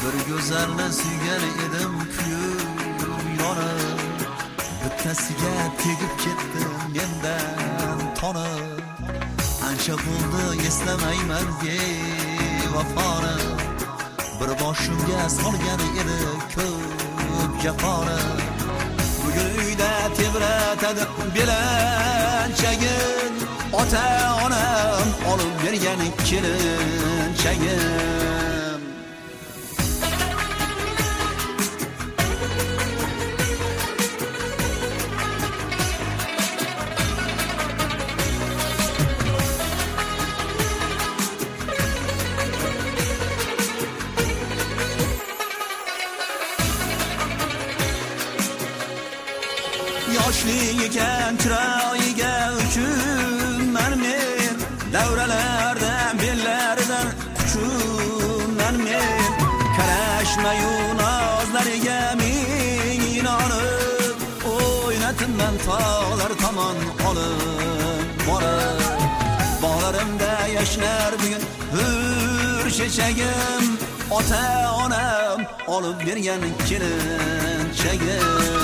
Bir go'zalni suygan edim kuyib yonib, bittasiga tegib ketdim mendan tonib. Ancha bo'ldi eslamayman bevafoni, bir boshimga solgan edi ko'p jafoni. Bugun uyda tebratadi belanchagin, ota-onam olib bergan kelinchagim. Yoshlik ekan chiroyiga uchunman men, davralarda bellaridan quchunman men. Qarashmayu nozlariga ming inonib, o'ynatimman tog'lar tomon olib borib. Bog'larimda yashnar bugun hur chechagim, ota-onam olib bergan kelinchagim.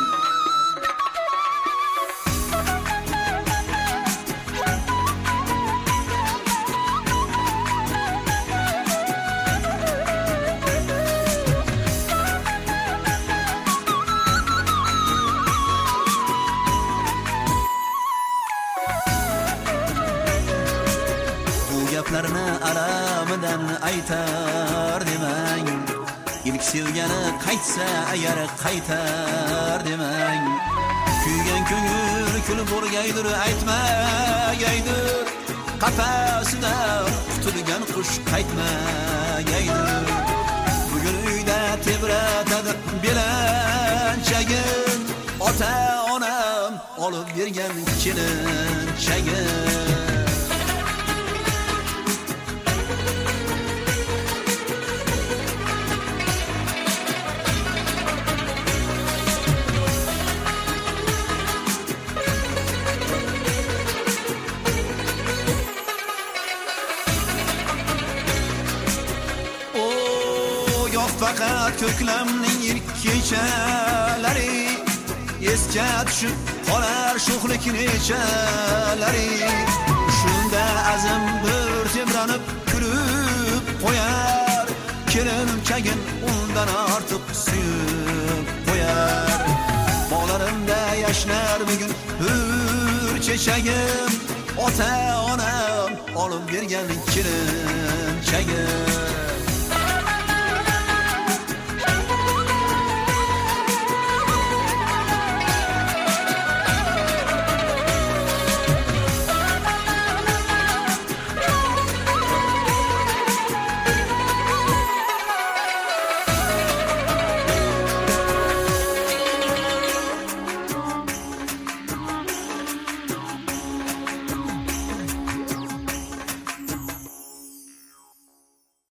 Gaplarni alamidan aytar demang, ilk sevgani qaytsa agar qaytar demang. Kuygan ko'ngil kulib o'rgaydir, aytmagaydir, qafasidan qutulgan qush qaytmagaydir. Bugun uyda tebratadi belanchagin, ota-onam olib bergan kelinchagin. Fakat ko'klamning ilk kechalari esga tushib qolar sho'xlik nechalari. Shunda azim bir tebranib kulib qo'yar, kelinchagin undan ortiq suyib qo'yar. Bog'larimda yashnar bugun hur chechagim, ota-onam olib bergan kelinchagim.